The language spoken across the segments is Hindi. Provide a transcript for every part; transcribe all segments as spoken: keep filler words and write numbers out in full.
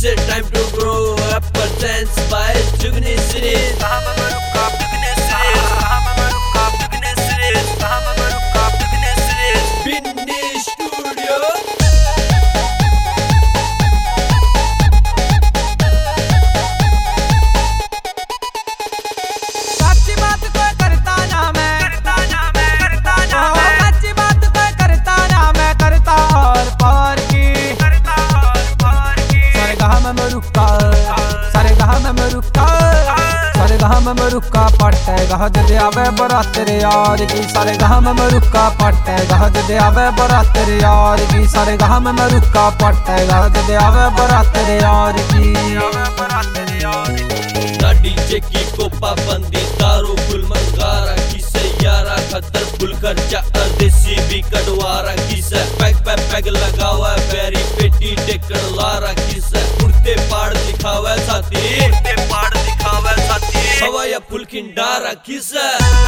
said time to grow up, presents by Jugni series. Bahamaruka Jugni series. Bahamaruka Jugni series. Bahamaruka Jugni series. Binni Studio. सच्ची बात कोई करता ना मैं, करता ना मैं, करता ना मैं। सच्ची बात कोई करता ना मैं, करता और पार की, करता और पार की। सारे गाँव में रुका, सारे गाँव में रुका, सारे गाँव में रुका पड़ते गाँव दे आवे बरात तेरे यार की। सारे गाँव में रुका पड़ते गाँव दे आवे बरात तेरे यार की। सारे गाँव में रुका पड़ते गाँव दे आवे बरात तेरे यार की, आवे बरात तेरे यार की। ना डीजे की को पाबंदी, दारू फुल मंगारा किसे यारा, खतर फुल खर्चा देसी भी कटवारा किसे। पैग पे पैग लगावा पैरी पेटी टेकड़ लारा किसे। उड़ते पाड़ दिखावा साथी, उड़ते पाड़ दिखावा साथी। हवा या फुल खिंडारा किसे।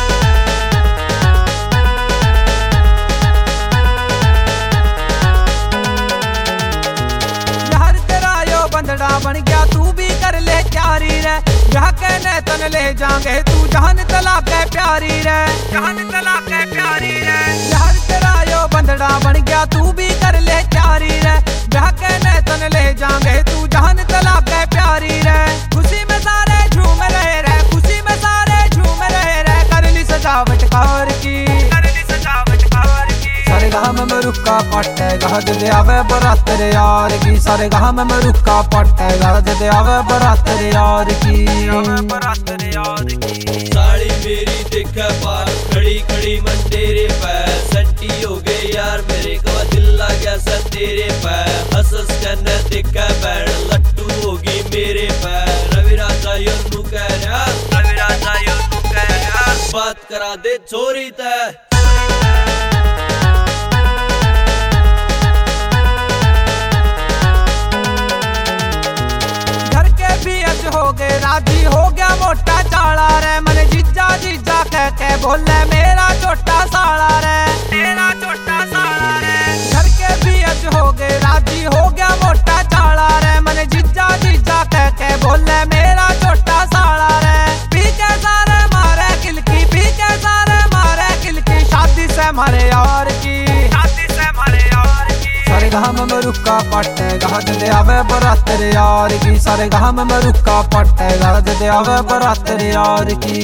बंदड़ा बन गया तू भी कर ले प्यारी रे, जहाँ कहने तन ले जाएंगे तू जहान तला के प्यारी रे, जहान तला के प्यारी रे। यार तेरा यो बंदड़ा बन गया तू भी कर ले प्यारी रे, जहाँ कहने तन ले जाएंगे तू जहान तला के प्यारी रे। खुशी में सारे झूम रहे रे, खुशी में सारे झूम रहे रे। कर ली सजावट कार की, कर ली सजावट कार की। सारे गाँव में रुका पट्टे गाँव दे आवे बरात तेरे यार की। सारे गाँव में रुका पट्टे गाँव दे आवे बरात तेरे यार की, आवे बरात तेरे यार की। साड़ी मेरी देखा पार खड़ी खड़ी मन तेरे पैर। सट्टी हो गए यार मेरे का दिल लग गया सा तेरे पैर। हंस हंस करने देखा पैर लट्टू होगी मेरे पैर। रवि राजा यो नू कह रहा, रवि राजा यो नू कह रहा। बात करा दे छोरी तय। हो गए राजी हो गया मोटा चाला रे। मन जीजा जीजा कह के बोले मेरा छोटा साला रे, मेरा छोटा साला रे। घर के भी अज हो गए राजी हो गया मोटा चाला रे। मन जीजा जीजा कह के बोले मेरा छोटा साला रे। पी के सारे मारे किलकी, पी के सारे मारे किलकी। शादी से मारे यार की, शादी से मारे यार की। सारे गाँव में रुका पट्टे गाँव दे आवे बरात तेरे यार की। सारे गाँव में रुका पट्टे गाँव दे आवे बरात तेरे यार की।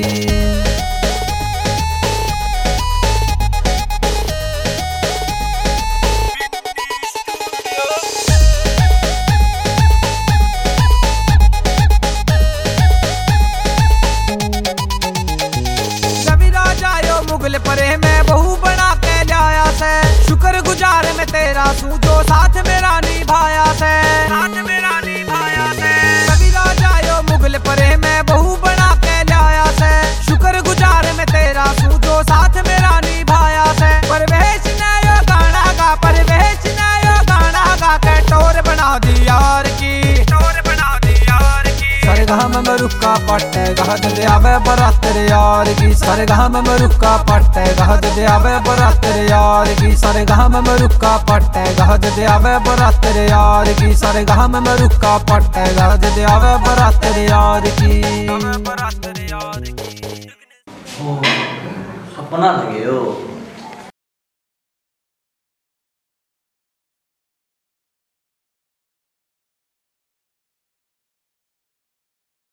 रवि राजा यो मुगल परे में बहू बना के लाया से। शुक्र गुजार में तेरा तू जो साथ मेरा निभाया से, साथ मेरा निभाया से। रवि राजा यो मुगल परे में बहू बना के लाया से। शुक्र गुजार में तेरा तू जो साथ मेरा निभाया से। परवेश ने यो गाना गा, परवेश ने यो गाना गा के टोर बना दी यार की, टोर बना दी यार की। सारे गाँव में रुका पट्टे गाँव दे आवे बरात तेरे यार की। सारे गाँव में रुका पट्टे गाँव दे आवे बरात तेरे यार की। सारे गाँव में रुका पट्टे गाँव दे आवे बरात तेरे यार की। सारे गाँव में रुका पट्टे गाँव दे आवे बरात तेरे यार की, आवे बरात तेरे यार की। ओ सपना लगे हो।